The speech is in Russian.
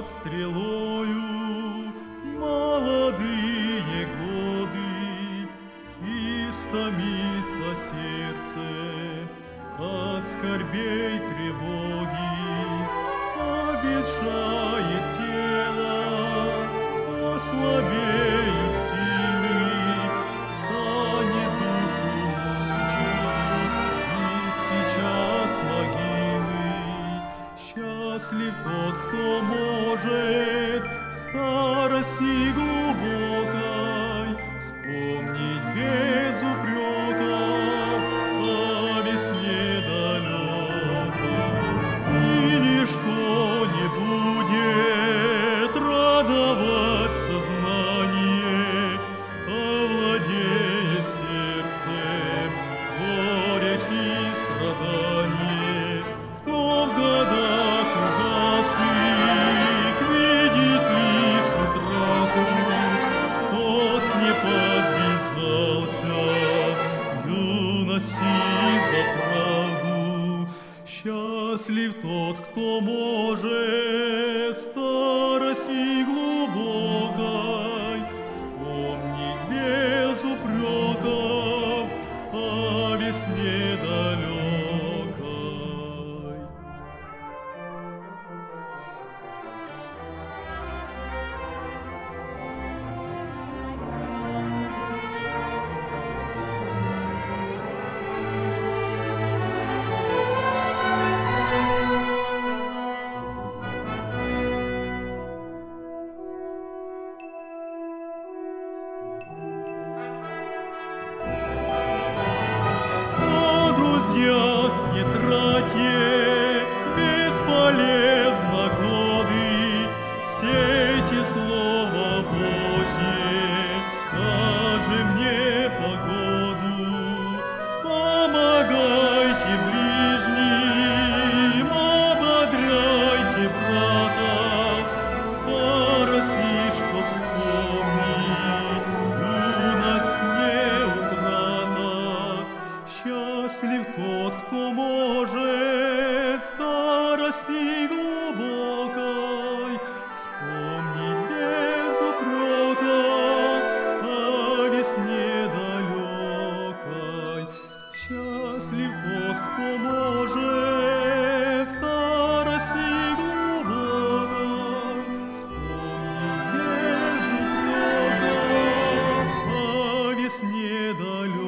стрелою молодые годы, истомится сердце от скорбей тревоги, обещает тело, ослабеют силы, станет душу мучить низкий час могилы. Счастлив тот, кто может в старости глубокой вспомнить без упреков о весне далекой. И ничто не будет радовать сознание, овладеет сердцем горечь и страдание. Кто в годах угасших видит лишь утрату, тот не подвязался в юности за правду. Счастлив тот, кто может в старости глубокой вспомнить без упреков о весне далекой. Не тратьте бесполезно годы, сейте Слово Божье даже в непогоду. Помогайте ближним, ободряйте брата, в старости, чтоб вспомнить юность не утрата. Счастлив тот, кто может в старости глубокой вспомнить без упрека о весне далекой. Счастлив тот, кто может в старости глубокой вспомнить без упрека о весне далекой.